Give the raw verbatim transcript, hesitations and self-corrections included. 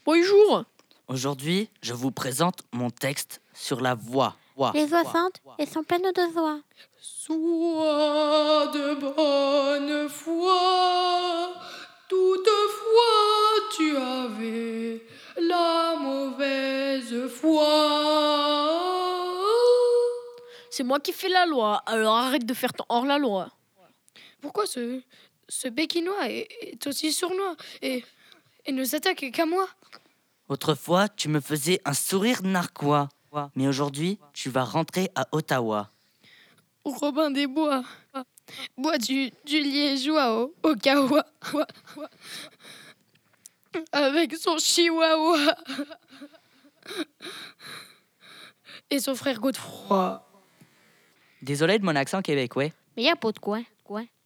Bonjour. Aujourd'hui, je vous présente mon texte sur la voix. Voix. Les oies sentent et sont pleines de joie. Sois de bonne foi, toutefois tu avais la mauvaise foi. C'est moi qui fais la loi, alors arrête de faire ton hors-la-loi. Pourquoi ce, ce béquinois est, est aussi sournois et, et ne s'attaque qu'à moi? Autrefois, tu me faisais un sourire narquois. Mais aujourd'hui, tu vas rentrer à Ottawa. Robin des Bois, bois du, du liégeois au, au kawa, avec son chihuahua et son frère Godefroy. Désolé de mon accent québécois. Mais y a pas de quoi. Quoi?